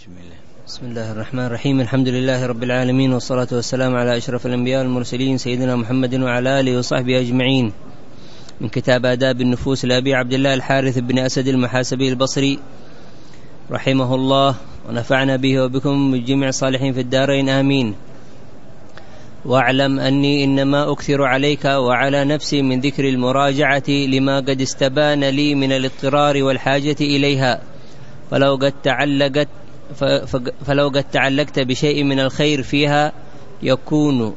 بسم الله الرحمن الرحيم. الحمد لله رب العالمين، والصلاة والسلام على أشرف الأنبياء والمرسلين سيدنا محمد وعلى آله وصحبه أجمعين. من كتاب آداب النفوس لأبي عبد الله الحارث بن أسد المحاسبي البصري رحمه الله، ونفعنا به وبكم بجميع الصالحين في الدارين آمين. واعلم أني إنما أكثر عليك وعلى نفسي من ذكر المراجعة لما قد استبان لي من الاضطرار والحاجة إليها، فلو قد تعلقت بشيء من الخير فيها يكون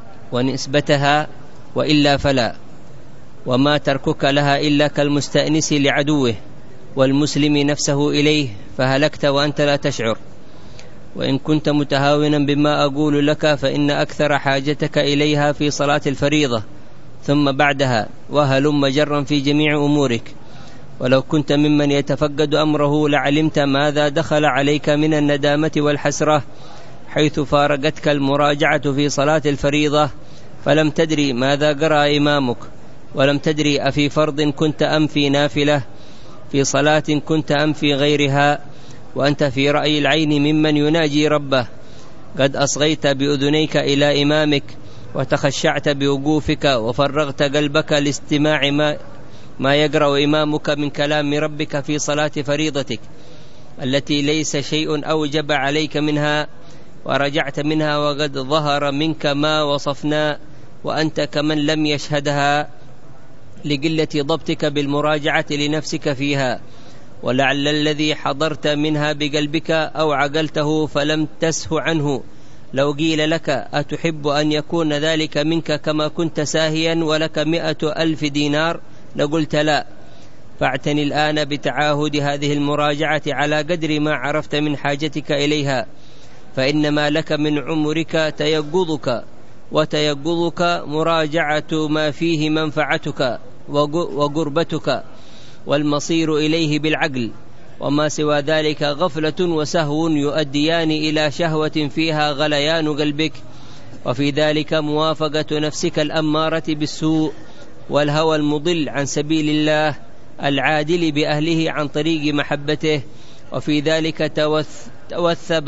ونسبتها، وإلا فلا، وما تركك لها إلا كالمستأنس لعدوه والمسلم نفسه إليه، فهلكت وأنت لا تشعر. وإن كنت متهاونا بما أقول لك فإن أكثر حاجتك إليها في صلاة الفريضة ثم بعدها، وهلم جرا في جميع أمورك. ولو كنت ممن يتفقد أمره لعلمت ماذا دخل عليك من الندامة والحسرة حيث فارقتك المراجعة في صلاة الفريضة، فلم تدري ماذا قرأ إمامك، ولم تدري أفي فرض كنت أم في نافلة، في صلاة كنت أم في غيرها، وأنت في رأي العين ممن يناجي ربه. قد أصغيت بأذنيك إلى إمامك، وتخشعت بوقوفك، وفرغت قلبك لاستماع ما يقرأ إمامك من كلام ربك في صلاة فريضتك التي ليس شيء أوجب عليك منها، ورجعت منها وقد ظهر منك ما وصفنا، وأنت كمن لم يشهدها لقلة ضبطك بالمراجعة لنفسك فيها. ولعل الذي حضرت منها بقلبك أو عقلته فلم تسه عنه، لو قيل لك أتحب أن يكون ذلك منك كما كنت ساهيا ولك 100,000 دينار لقلت لا. فاعتني الآن بتعاهد هذه المراجعة على قدر ما عرفت من حاجتك إليها، فإنما لك من عمرك تيقظك، وتيقظك مراجعة ما فيه منفعتك وقربتك والمصير إليه بالعقل، وما سوى ذلك غفلة وسهو يؤديان إلى شهوة فيها غليان قلبك، وفي ذلك موافقة نفسك الأمارة بالسوء والهوى المضل عن سبيل الله العادل بأهله عن طريق محبته. وفي ذلك توثب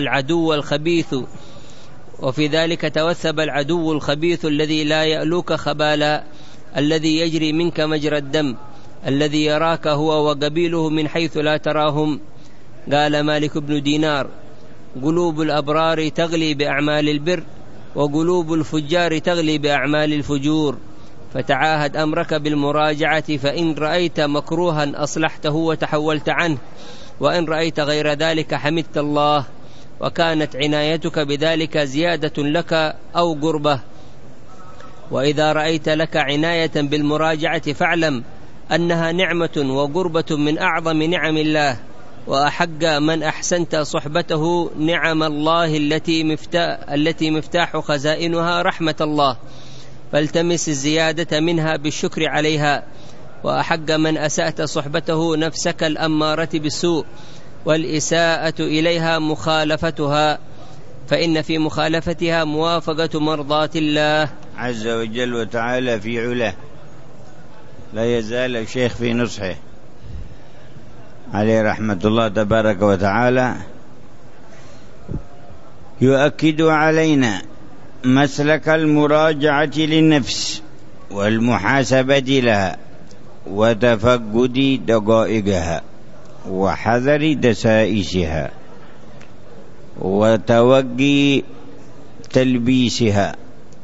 العدو الخبيث الذي لا يألوك خبالا، الذي يجري منك مجرى الدم، الذي يراك هو وقبيله من حيث لا تراهم. قال مالك بن دينار: قلوب الأبرار تغلي بأعمال البر، وقلوب الفجار تغلي بأعمال الفجور. فتعاهد أمرك بالمراجعة، فإن رأيت مكروها أصلحته وتحولت عنه، وإن رأيت غير ذلك حمدت الله، وكانت عنايتك بذلك زيادة لك أو قربة. وإذا رأيت لك عناية بالمراجعة فاعلم أنها نعمة وقربة من أعظم نعم الله، وأحق من أحسنت صحبته نعم الله التي مفتاح خزائنها رحمة الله، فالتمس الزيادة منها بالشكر عليها. وأحق من أسأت صحبته نفسك الأمارة بالسوء والإساءة إليها مخالفتها، فإن في مخالفتها موافقة مرضاة الله عز وجل وتعالى في علاه. لا يزال الشيخ في نصحه عليه رحمة الله تبارك وتعالى يؤكد علينا مسلك المراجعة للنفس والمحاسبة لها، وتفقد دقائقها، وحذر دسائسها، وتوقي تلبيسها،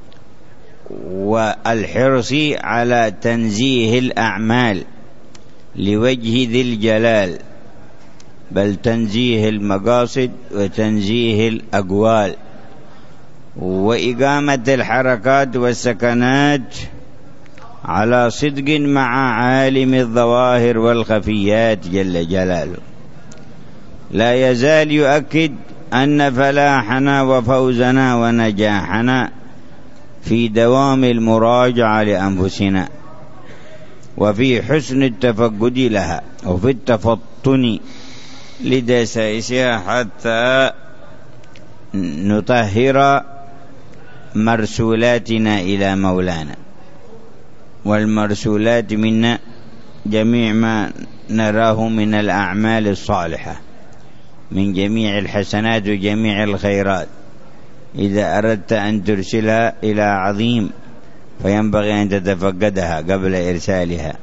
والحرص على تنزيه الأعمال لوجه ذي الجلال، بل تنزيه المقاصد وتنزيه الأقوال، وإقامة الحركات والسكنات على صدق مع عالم الظواهر والخفيات جل جلاله. لا يزال يؤكد أن فلاحنا وفوزنا ونجاحنا في دوام المراجعة لأنفسنا، وفي حسن التفقد لها، وفي التفطن لدسائسها، حتى نطهر مرسولاتنا إلى مولانا. والمرسولات منا جميع ما نراه من الأعمال الصالحة، من جميع الحسنات وجميع الخيرات. إذا أردت أن ترسلها إلى عظيم فينبغي أن تتفقدها قبل إرسالها.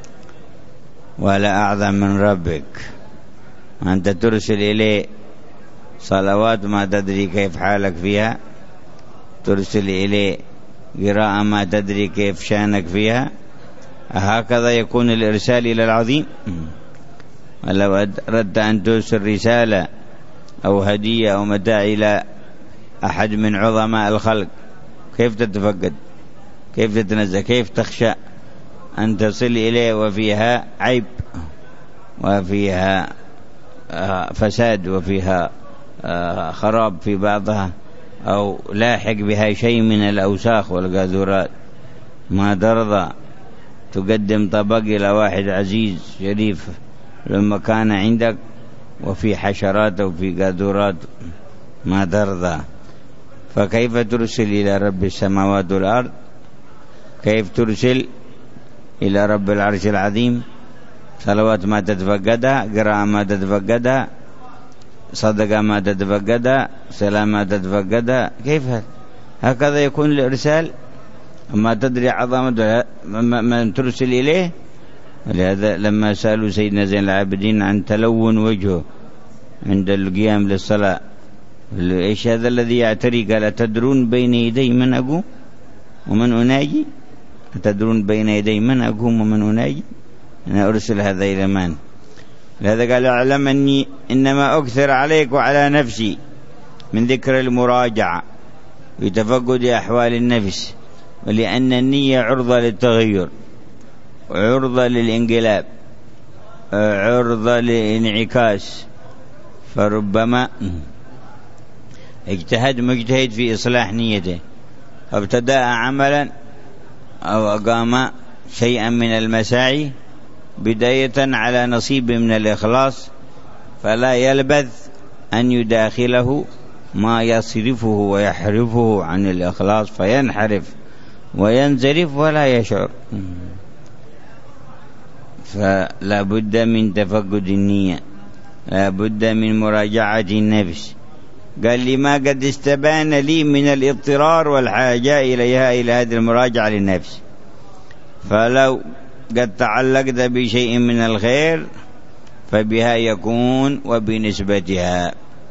ولا أعظم من ربك، أنت ترسل إليه صلوات ما تدري كيف حالك فيها، ترسل إليه قراءة ما تدري كيف شانك فيها. هكذا يكون الإرسال إلى العظيم. ولو أردت أن ترسل رسالة أو هدية أو متاع إلى أحد من عظماء الخلق، كيف تتفقد؟ كيف تتنزه؟ كيف تخشى أن تصل إليه وفيها عيب وفيها فساد وفيها خراب في بعضها، أو لاحق بها شيء من الأوساخ والقاذورات؟ ما ترضى تقدم طبق إلى واحد عزيز شريف لما كان عندك وفي حشرات وفي قاذورات؟ ما ترضى. فكيف ترسل إلى رب السماوات والأرض؟ كيف ترسل إلى رب العرش العظيم صلوات ما تتفقدها، قراءة ما تتفقدها، صدقة ما تتفقدها، سلام ما تتفقدها؟ كيف هكذا يكون الإرسال؟ ما تدري عظمة من ترسل إليه. ولهذا لما سألوا سيدنا زين العابدين عن تلون وجهه عند القيام للصلاة، إيش هذا الذي يعتري؟ قال: أتدرون بين يدي من أقوم ومن أناجي؟ أتدرون بين يدي من أقوم ومن أناجي؟ أنا أرسل هذا إلى من؟ لهذا قال: أعلم أني إنما أكثر عليك وعلى نفسي من ذكر المراجعة بتفقد أحوال النفس، ولأن النية عرضة للتغير، عرضة للانقلاب، عرضة للانعكاس. فربما اجتهد مجتهد في إصلاح نيته، ابتدأ عملا أو أقام شيئا من المساعي بداية على نصيب من الإخلاص، فلا يلبث أن يداخله ما يصرفه ويحرفه عن الإخلاص، فينحرف وينزرف ولا يشعر. فلا بد من تفقد النية، لا بد من مراجعة النفس. قال: لما قد استبان لي من الاضطرار والحاجة إليها، إلى هذه المراجعة للنفس. فلو قد تعلقت بشيء من الخير فبها يكون، وبنسبتها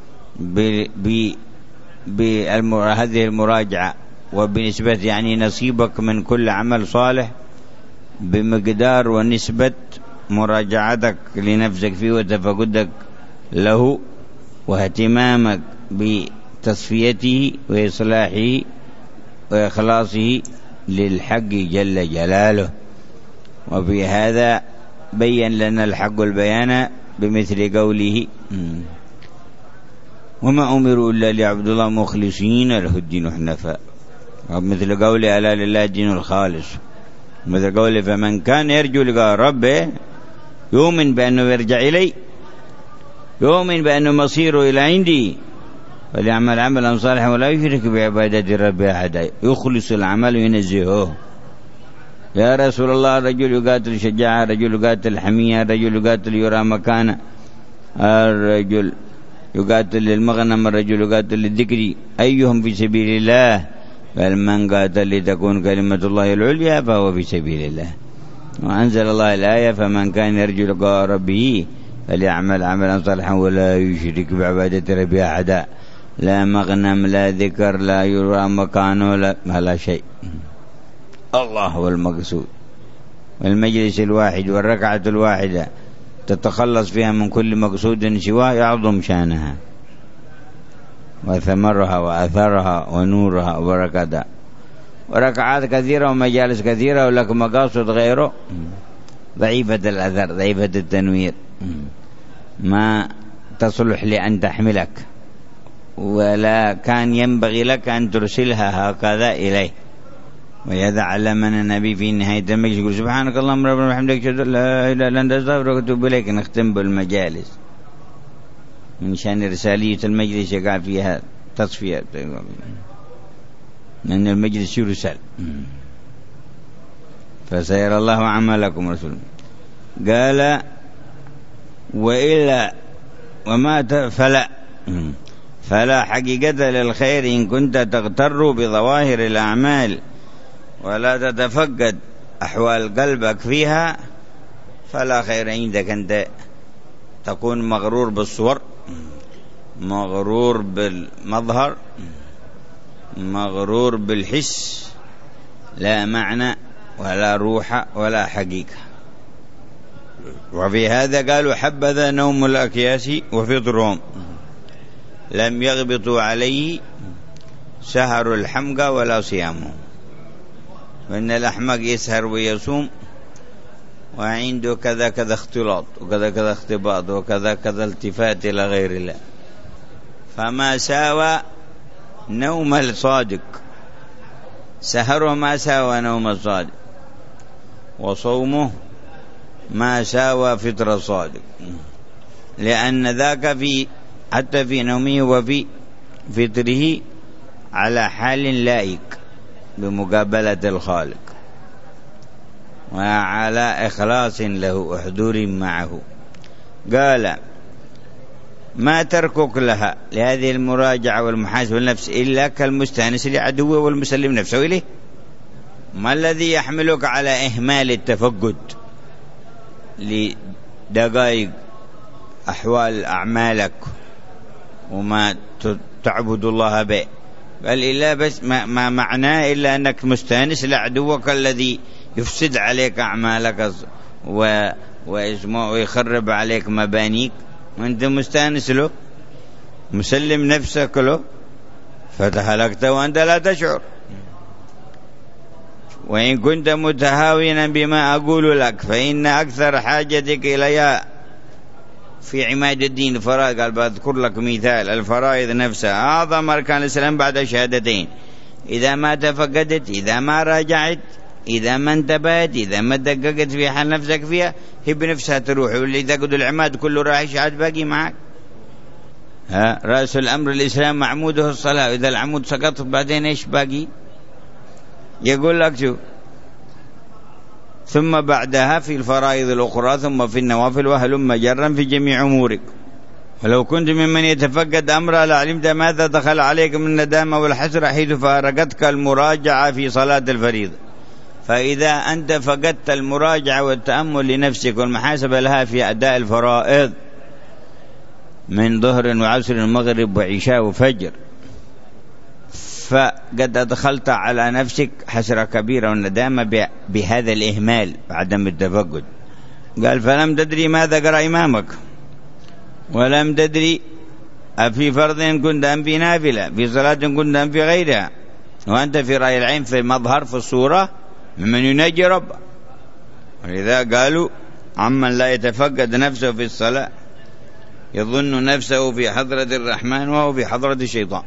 بهذه المراجعة وبنسبة يعني نصيبك من كل عمل صالح بمقدار ونسبة مراجعتك لنفسك فيه وتفقدك له واهتمامك بتصفيته وإصلاحه وإخلاصه للحق جل جلاله. وفي هذا بين لنا الحق البيان بمثل قوله: وما أمروا إلا ليعبدوا الله مخلصين له الدين حنفاء. ومثل قوله: ألا لله الدين الخالص. مثل قوله: فمن كان يرجو لقاء ربه يؤمن بأنه يرجع إلي، يؤمن بأنه مصيره إلى عندي، فليعمل عملا صالحا ولا يشرك بعبادة ربه أحدا، يخلص العمل وينزهه. يا رسول الله، الرجل يقاتل شجاعة، الرجل يقاتل حمية، الرجل يقاتل يرى مكانه، الرجل يقاتل للمغنم، الرجل يقاتل للذكر، أيهم في سبيل الله؟ قال: من قاتل لتكون كلمة الله العليا فهو في سبيل الله. وأنزل الله الآية: فمن كان يرجو لقاء ربه فليعمل عملا صالحا ولا يشرك بعبادة ربه أحدا. لا مغنم، لا ذكر، لا يرى مكانه، لا شيء. الله هو المقصود. والمجلس الواحد والركعة الواحدة تتخلص فيها من كل مقصود سواه يعظم شانها وثمرها وأثرها ونورها وبركتها. وركعات كثيرة ومجالس كثيرة ولك مقاصد غيره ضعيفة الأثر، ضعيفة التنوير، ما تصلح لأن تحملك، ولا كان ينبغي لك أن ترسلها هكذا إليه. ولهذا علمنا النبي في نهاية المجلس يقول: سبحانك اللهم ربنا وبحمدك أشهد أن لا إله إلا أنت أستغفرك وأتوب إليك. نختم بالمجالس من شأن رسالية المجلس يقع فيها تصفية، لأن المجلس يرسل. فسيرى الله عملكم رسوله. قال: وإلا فلا حقيقة للخير إن كنت تغتر بظواهر الأعمال ولا تتفقد أحوال قلبك فيها، فلا خير عندك. أنت تكون مغرور بالصور، مغرور بالمظهر، مغرور بالحس، لا معنى ولا روح ولا حقيقة. وفي هذا قالوا حبذا نوم الأكياس وفطرهم، لم يغبطوا عليه سهر الحمقى ولا صيامه. وإن الأحمق يسهر ويصوم وعنده كذا كذا اختلاط وكذا كذا اختباط وكذا كذا التفات إلى غير الله، فما ساوى نوم الصادق، سهره ما ساوى نوم الصادق، وصومه ما ساوى فطر الصادق، لأن ذاك حتى في نومه وفي فطره على حال لائق بمقابلة الخالق، وعلى إخلاص له وحضور معه. قال ما تركك لها لهذه المراجعة والمحاسبة النفس إلا كالمستانس لعدوه والمسلم نفسه إليه. ما الذي يحملك على إهمال التفقد لدقائق أحوال أعمالك وما تعبد الله به؟ قال إلا بس ما معناه إلا أنك مستانس لعدوك الذي يفسد عليك أعمالك ويخرب عليك مبانيك، وأنت مستانس له مسلم نفسك له، فتهلكت وأنت لا تشعر. وإن كنت متهاونا بما أقول لك فإن أكثر حاجتك إليها في عماد الدين الفرائض. قال بذكر لك مثال الفرائض نفسها أعظم أركان الإسلام بعد الشهادتين. إذا ما تفقدت، إذا ما راجعت، إذا ما انتبهت، إذا ما دققت في حال نفسك فيها، هي بنفسها تروح، واللي تقعد العماد كله راح يشهد باقي معك. رأس الأمر الإسلام معموده الصلاة، إذا العمود سقط بعدين إيش باقي؟ يقول لك شو ثم بعدها في الفرائض الأخرى، ثم في النوافل، وهلم جرا في جميع أمورك. ولو كنت ممن يتفقد أمرا لعلمت ماذا دخل عليك من الندامة والحسرة حيث فارقتك المراجعة في صلاة الفريضة. فإذا أنت فقدت المراجعة والتأمل لنفسك والمحاسبة لها في أداء الفرائض من ظهر وعصر ومغرب وعشاء وفجر، فقد أدخلت على نفسك حسرة كبيرة والندامة بهذا الإهمال بعدم التفقد. قال فلم تدري ماذا قرأ إمامك، ولم تدري أفي فرض كنت أم في نافلة، في صلاة كنت أم في غيرها، وأنت في رأي العين في المظهر في الصورة ممن يناجي ربه. ولذا قالوا عمن لا يتفقد نفسه في الصلاة يظن نفسه في حضرة الرحمن وهو في حضرة الشيطان،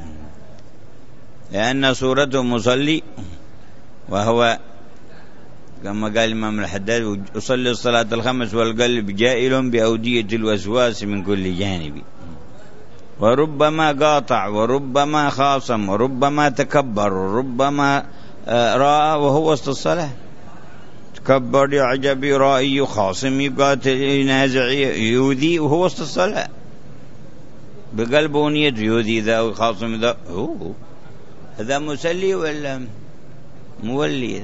لأن صورته مصلي، وهو كما قال الإمام الحداد أصلي الصلاة الخمس والقلب جائل بأودية الوسواس من كل جانب، وربما قاطع وربما خاصم وربما تكبر وربما راى وهو وسط الصلاة، تكبر يعجب يرائي يخاصم يقاتل ينازع يؤذي وهو وسط الصلاة بقلبه ونيته يؤذي ذا ويخاصم ذا. هذا مسلي ولا مولي؟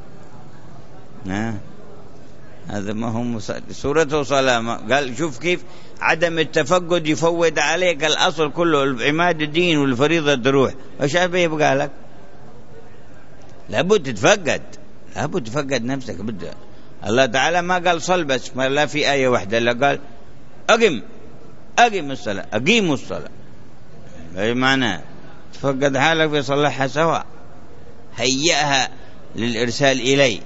هذا ما هو مسلي، صورته صلاة. قال شوف كيف عدم التفقد يفوت عليك الأصل كله، العماد الدين والفريضة تروح، وش يبقى لك؟ لابد تتفقد، لابد تفقد نفسك. بد الله تعالى ما قال صل بس، ما لا في آية واحدة، لا قال أقم الصلاة، أقيموا الصلاة. أي معنى تفقد حالك في صلحها سواء، هيئها للإرسال إلي.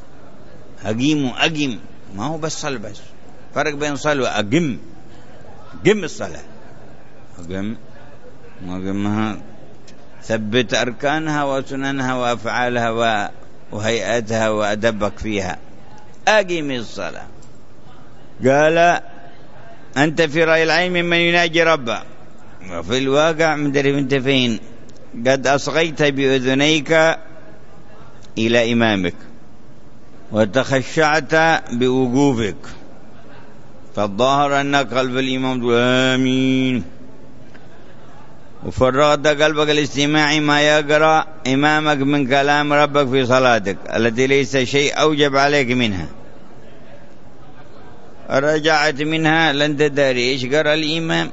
أقم ما هو بس صل بس، فرق بين صل وأقم. قم الصلاة، أقمها ثبت أركانها وسننها وأفعالها وهيئتها وأدبك فيها. أقم الصلاة. قال أنت في رأي العين ممن يناجي ربه، وفي الواقع مدري أنت فين، قد أصغيت بأذنيك إلى إمامك وتخشعت بوقوفك فالظاهر أنك خلف الإمام تقول آمين، وفرغت قلبك الاستماع ما يقرأ إمامك من كلام ربك في صلاتك التي ليس شيء أوجب عليك منها. رجعت منها لن تدري إيش قرأ الإمام،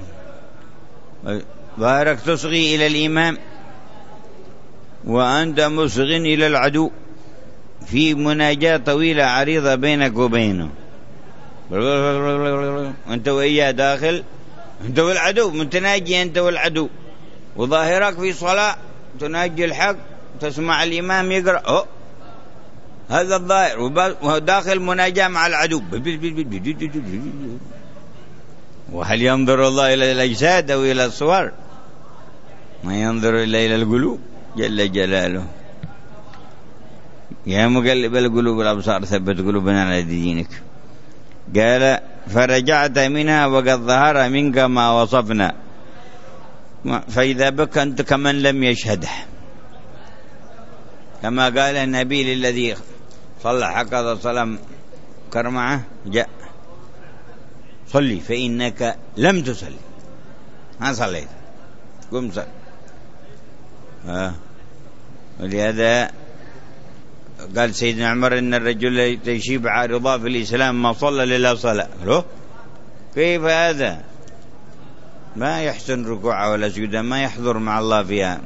ظاهرك تصغي إلى الإمام وأنت مصغ إلى العدو في مناجاة طويلة عريضة بينك وبينه، أنت وإياه داخل، أنت والعدو متناجي، أنت والعدو، وظاهرك في صلاة تناجي الحق، تسمع الإمام يقرأ، هذا الظاهر، وداخل مناجاة مع العدو. وهل ينظر الله إلى الأجساد أو إلى الصور؟ ما ينظر إلا إلى القلوب جل جلاله. يا مقلب القلوب والأبصار ثبت قلوبنا على دينك. قال فرجعت منها وقد ظهر منك ما وصفنا، فإذا بك أنت كمن لم يشهده، كما قال النبي للذي صلى حقا صلاة كرمعه جاء صلي فإنك لم تصلي، ما صليت، قم صل. ولهذا قال سيدنا عمر إن الرجل تشيب عارضة في الإسلام ما صلى لله صلاة. كيف هذا؟ ما يحسن ركوعه ولا سجوده، ما يحضر مع الله فيها.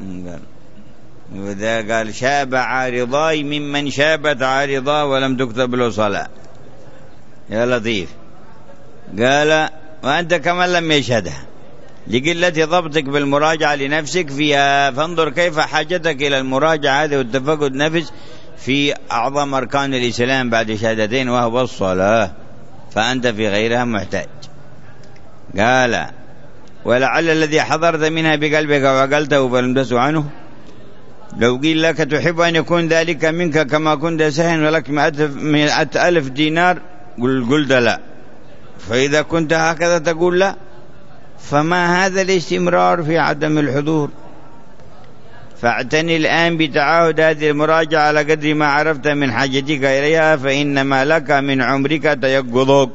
وذا قال شاب عارضاي ممن شابت عارضة ولم تكتب له صلاة. يا لطيف. قال وأنت كمن لم يشهدها لقلة ضبطك بالمراجعة لنفسك فيها، فانظر كيف حاجتك إلى المراجعة هذه والتفقد نفس في أعظم أركان الإسلام بعد شهادتين وهو الصلاة، فأنت في غيرها محتاج. قال ولعل الذي حضرت منها بقلبك وعقلته فلم تسع عنه، لو قيل لك تحب أن يكون ذلك منك كما كنت سهن ولك 100,000 دينار قلت لا، فإذا كنت هكذا تقول لا، فما هذا الاستمرار في عدم الحضور؟ فاعتني الآن بتعاهد هذه المراجعة على قدر ما عرفت من حاجتك إليها، فإنما لك من عمرك تيقظك،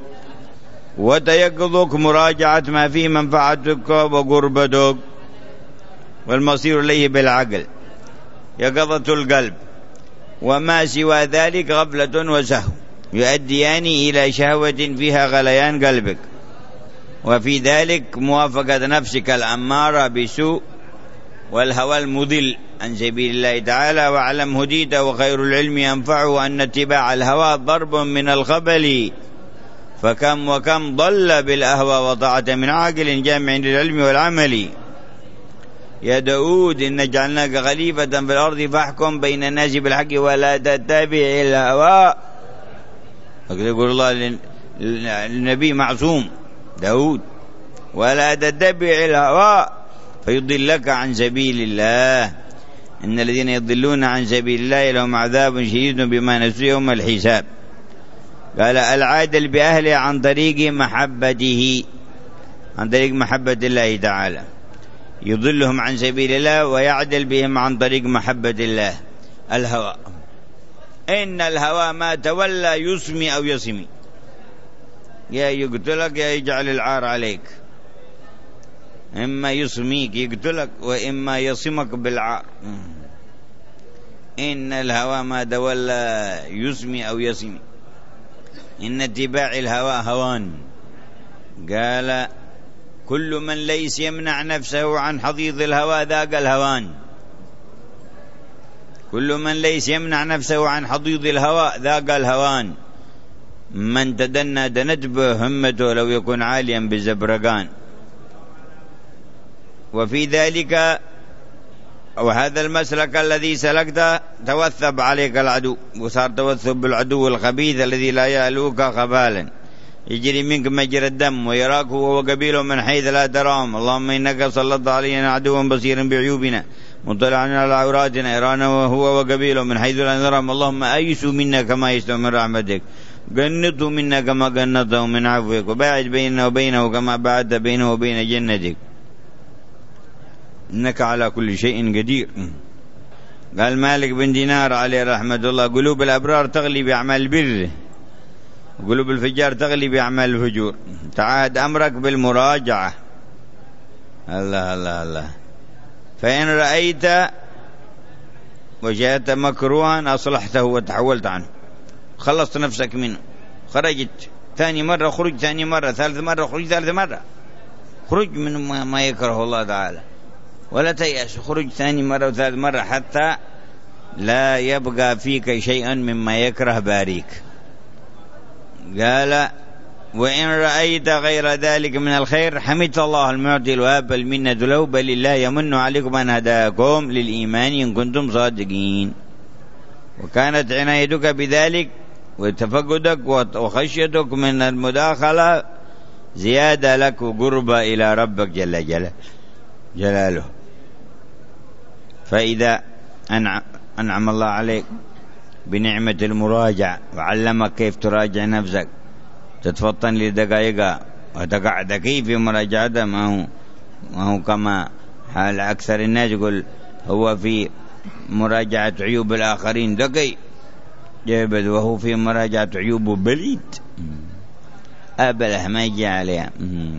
وتيقظك مراجعة ما فيه منفعتك وقربتك، والمصير إليه بالعقل يقظة القلب، وما سوى ذلك غفلة وسهو يؤديان إلى شهوة فيها غليان قلبك، وفي ذلك موافقة نفسك الأمارة بسوء والهوى المضل عن سبيل الله تعالى. واعلم هديت وخير العلم ينفعه أن اتباع الهوى ضرب من الخبل، فكم وكم ضل بالأهوى وطاعة من عاقل جامع للعلم والعمل. يا داود إن جعلناك خليفة في الأرض فاحكم بين الناس بالحق ولا تتبع الهوى. يقول الله للنبي معصوم داود ولا تتبع الهوى فيضلك عن سبيل الله، إن الذين يضلون عن سبيل الله لهم عذاب شديد بما نسوا يوم الحساب. قال العادل بأهله عن طريق محبته، عن طريق محبة الله تعالى، يضلهم عن سبيل الله ويعدل بهم عن طريق محبة الله. الهوى إن الهوى ما تولى يسمي أو يسمي، يا يقتلك يا يجعل العار عليك، إما يسميك يقتلك وإما يصمك بالعار. إن الهوى ما تولى يسمي أو يسمي، إن اتباع الهوى هوان. قال كل من ليس يمنع نفسه عن حضيض الهوى ذاق الهوان، كل من ليس يمنع نفسه عن حضيض الهوى ذاق الهوان. من تدنى دنت به همته لو يكون عاليا بالزبرقان. وفي ذلك أو هذا المسلك الذي سلكته توثب عليك العدو، وصار توثب بالعدو الخبيث الذي لا يألوك خبالا، يجري منك مجرى الدم ويراك هو وقبيله من حيث لا تراهم. اللهم إنك سلطت علينا عدوا بصيرا بعيوبنا مطلعا على عوراتنا يرانا وهو وقبيله من حيث لا نراهم. اللهم أيسوا منا كما يسوا من رحمتك، قنطوا منا كما قنطوا من عفوك، وباعد بيننا وبينه كما بعدت بينه وبين جنتك، إنك على كل شيء قدير. قال مالك بن دينار عليه رحمة الله قلوب الأبرار تغلي بأعمال البر قلوب الفجار تغلي بأعمال الفجور. تعاهد أمرك بالمراجعة. الله الله الله. فإن رأيت وجدت مكروها أصلحته وتحولت عنه، خلصت نفسك منه، خرجت ثاني مرة، خرج ثاني مرة، ثالث مرة، خرج ثالث مرة، خرج من ما يكره الله تعالى، ولا تيأس، خرج ثاني مرة وثالث مرة حتى لا يبقى فيك شيئا مما يكره باريك. قال وإن رأيت غير ذلك من الخير حمدت الله المعطي الوهاب المنة له، بل الله يمن عليكم أن هداكم للإيمان إن كنتم صادقين. وكانت عنايتك بذلك وتفقدك وخشيتك من المداخلة زيادة لك وقربة إلى ربك جل جلاله. فإذا أنعم الله عليك بنعمة المراجعة وعلمك كيف تراجع نفسك، تتفطن لدقائق وتقع ذكي في مراجعته، ما هو كما حال أكثر الناس يقول هو في مراجعة عيوب الآخرين ذكي جيبد، وهو في مراجعة عيوبه بليد أبله ما يجي عليها،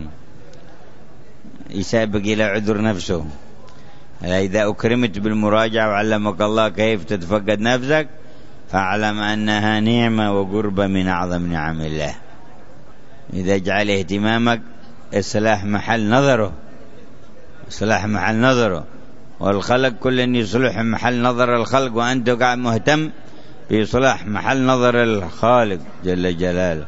يسابق إلى عذر نفسه. إذا أكرمت بالمراجعة وعلمك الله كيف تتفقد نفسك فاعلم أنها نعمة وقربة من أعظم نعم الله. إذا جعل اهتمامك إصلاح محل نظره، والخلق كل يصلح محل نظر الخلق، وأنت قاعد مهتم بإصلاح محل نظر الخالق جل جلاله،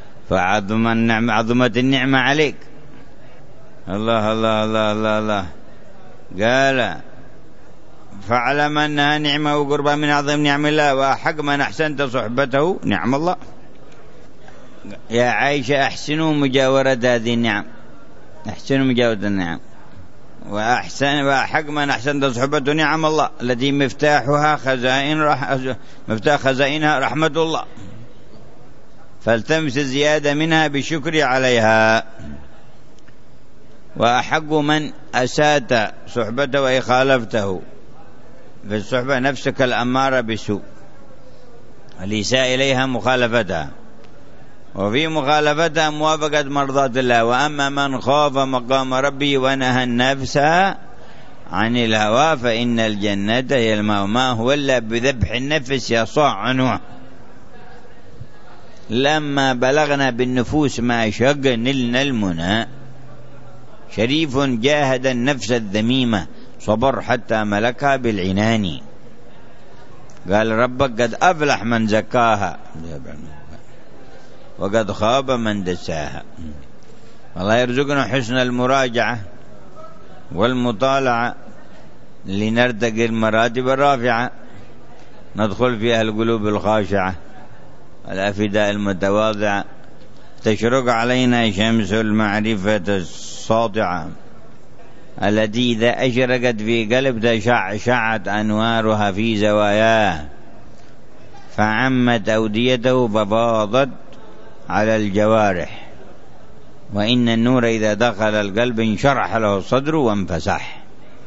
عظمت النعمة عليك. الله الله الله الله الله. قال فاعلم أنها نعمة وقربة من أعظم نعم الله، وأحق من أحسنت صحبته نعم الله. يا عائشة أحسنوا مجاورة هذه النعم، أحسنوا مجاورة النعم، وأحق من أحسنت صحبته نعم الله التي مفتاح خزائنها رحمة الله، فالتمس الزيادة منها بالشكر عليها. وأحق من أسات صحبته وإخالفته في الصحبة نفسك الأمارة بالسوء، الإساءة إليها مخالفتها، وفي مخالفتها موافقة مرضات الله. وأما من خاف مقام ربه ونهى النفس عن الهوى فإن الجنة هي المأوى. ما هو إلا بذبح النفس يصاع عنه. لما بلغنا بالنفوس ما شق نلنا المنى، شريف جاهد النفس الذميمة صبر حتى ملكها بالعنان. قال ربك قد أفلح من زكاها وقد خاب من دساها. الله يرزقنا حسن المراجعة والمطالعة لنرتقي المراتب الرافعة، ندخل فيها القلوب الخاشعة الأفداء المتواضعة، تشرق علينا شمس المعرفة الساطعة التي إذا أشرقت في قلب تشعشعت أنوارها في زواياه، فعمت أوديته ففاضت على الجوارح. وإن النور إذا دخل القلب انشرح له الصدر وانفسح.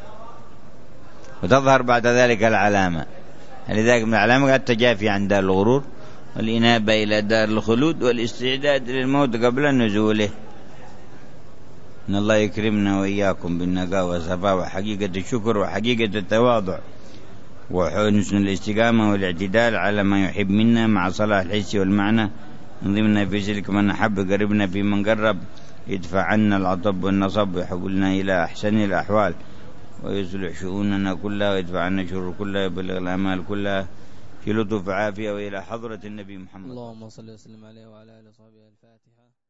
وتظهر بعد ذلك العلامة، لذلك من العلامة التجافي عن دار الغرور والإنابة إلى دار الخلود والاستعداد للموت قبل نزوله. إن الله يكرمنا وإياكم بالنقاء والصفاء وحقيقة الشكر وحقيقة التواضع وحسن الاستقامة والاعتدال على ما يحب منا مع صلاح الحس والمعنى. انضمنا في سلك من أحب، قربنا في من قرب، يدفع عنا العطب والنصب ويحولنا إلى أحسن الأحوال ويصلح شؤوننا كلها ويدفع عنا شر كلها ويبلغ الأمال كلها في لطف عافية وإلى حضرة النبي محمد. اللهم صل وسلم عليه وعلى آله وصحبه. الفاتحة.